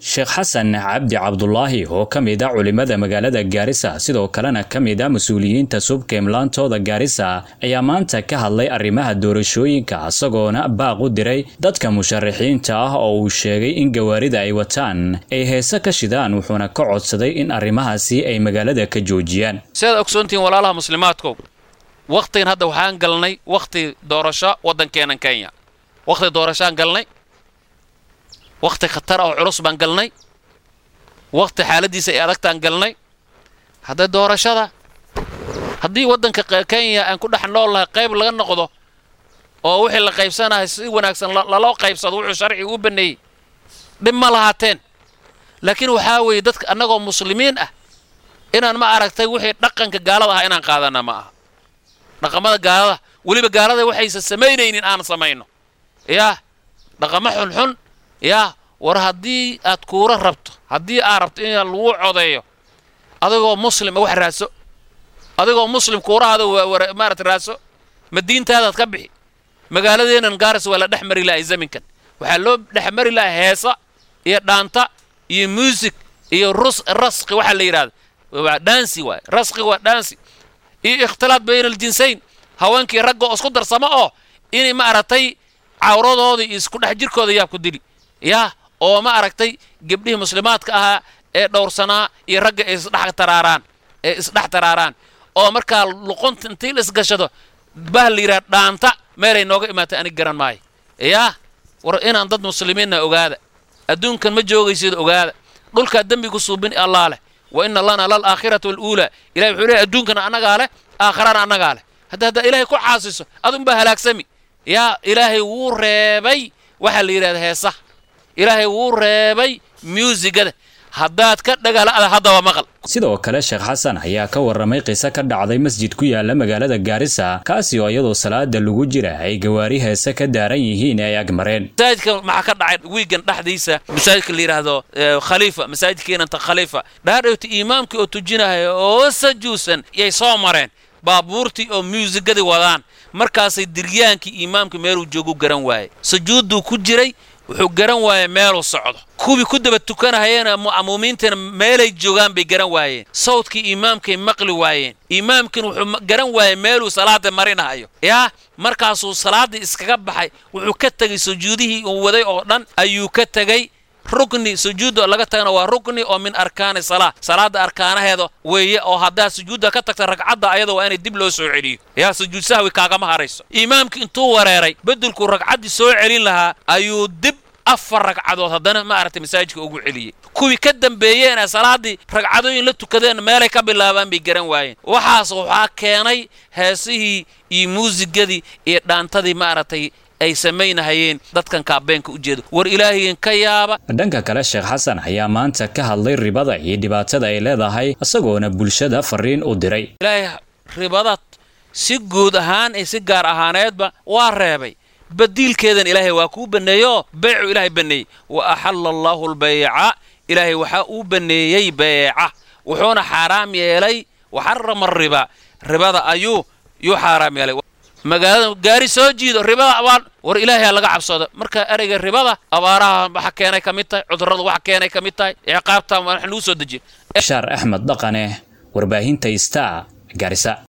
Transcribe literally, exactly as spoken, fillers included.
Sheekh Xasan Cabdi Cabdullaahi oo kamid ah culimada magaalada Gaarisa sidoo kalena kamid ah mas'uuliyiinta subkeemlaantooda Gaarisa ayaa maanta ka hadlay arrimaha doorashooyinka asagoona baaq u diray dadka musharaxiinta ah oo uu sheegay in gawaarida ay wataan ay heesa ka shidaan wuxuuna ka codsaday in arrimahaasi ay magaalada ka joojiyaan. Sida ogsoontiin walaalaha muslimaadku waqtigan hadda waxaan galnay waqti doorasho wadankeena Kenya. Waqti doorashaan galnay وقت خطر أو عروس بنقلني وقت حالتي سيارتان قلني هذا دور شذا هدي ودن ككينيا أن كل حنا الله قيب لغنا نقضه أو وحي اللي قيب سنة يسوي ونكسن لا لا قيب صدوع شرعي وبني بما لهاتين لكن وحاول يدك أنكم مسلمين أه إن أنا ما أركتي وحي دقن كجالة إن أنا قاعدنا معه رقم هذا جالة ولي بجالة وحي السمين إن أنا سمينه يا رقم حن حن يا war hadii aad kuura rabto hadii aad rabto in lagu codeeyo adigoo muslim wax raaso adigoo muslim kuuraada maarat raaso madiintaada ka bixi magaaladeenan Gaarisa wala dhaxmari la zaminkan waxa loo dhaxmari la heesa iyo dhaanta iyo music iyo rus rasqi waxa la yiraahdo waa dansi waa rasqi waa dansi iyo ikhtilaat bayna al-jinsayn haweenkii ragga isku darsamo oo in ma aratay cawradooda isku dhex jirkooda yaab ku dili يا أو ما أركتي جبنيه مسلمات كها دور سنة يرجع إصلاح تراران إصلاح تراران أو مركا لقنت انتي لسقشده بهاللي راد دانتا ماري نوجا ما تاني جران ماي يا ورأينا ضد مسلمين أوجاد الدون كان متجوج يصير أوجاد قل كدم بيقصوا بين الله له وإن الله لا الآخرة الأولى إلى حرية الدون كان أنا قاله آخرنا أنا قاله هذا هذا إلهي كل حاسس أظن بهلاك سمي يا إلهي وربي وحلي راد هي صح إلهي وربي ميوزيك haddaad ka dhagala hadaba maqal. sidoo kale Sheekh Xasan ayaa ka waramay qiso ka dhacday masjid ku yaala magaalada Gaarisa kaasi oo iyadoo salaada lagu jira ay gawaari heesa ka daaran yihiin ay agmareen. masaajidka waxa ka dhacay weegan dhaxdiisa masaajidka la yiraahdo khalifa masaajidkeena ta khalifa dhaarayto imaamka oo tujinahay oo sajuusan ay soo mareen baabuurtii oo muusigada wadaan markaasay diryaankii imaamka meel uu joogo garan waayay sujuudu ku jiray wuxuu garan waayay meel uu socdo kubi ku daba tukanayeen mu'miniinta meelay joogan bay garan waayeen sawdkii imaamkay maqli waayeen imaamkan wuxuu garan waayay meel uu salaada marinayo ya markaas uu salaada iskaga baxay wuxuu ka tagay sujuudihii uu waday oo dhan ayuu ka tagay rukni sujuudo laga tagana waa rukni oo min arkaan salaad salaada arkaanaheedo weeye oo hadaa sujuuda ka tagta ragcada ayadoo aan dib loo soo celiyo ya sujuud sahwi kaaga ma harayso imaamka intuu wareeray beddelku ragcadi soo celin lahaa ayuu dib afar ragcadood hadana ma aragtay masaajidka ugu celiyay kuwi ka dambeeyeen salaadii ragcadooyin la tukadeen meelay ka bilaabaan bay garan waayeen waxaas waxa keenay heesihii iyo muusigadii iyo dhaantadii ma aragtay ay sameynayeen dadkan kaabeenka u jeedo war ilaahiyeen ka yaaba. dhanka kale Sheekh Xasan ayaa maanta ka hadlay ribada iyo dhibaatada ay leedahay asagoona bulshada fariin u diray. ilaahay ribada si guud ahaan ay si gaar ahaaneedba waa reebay بديلكيدن إلهي واكو بنيو بيعو إلهي بني وأحل الله البيع إلهي وحاو بنيي بيعه وحونا حرام يلي وحرم الربا الربا دا أيو يو حرام يلي مقالة قاري سوجيد الربا أبان ور إلهي لغا عبصاد مركا أريق الربا دا أبارها بحكينا كميتاي عذراد وحكينا كميتاي عقابتا ونحن لوسو دجي. شار أحمد دقانه ورباهين تيستا Gaarisa.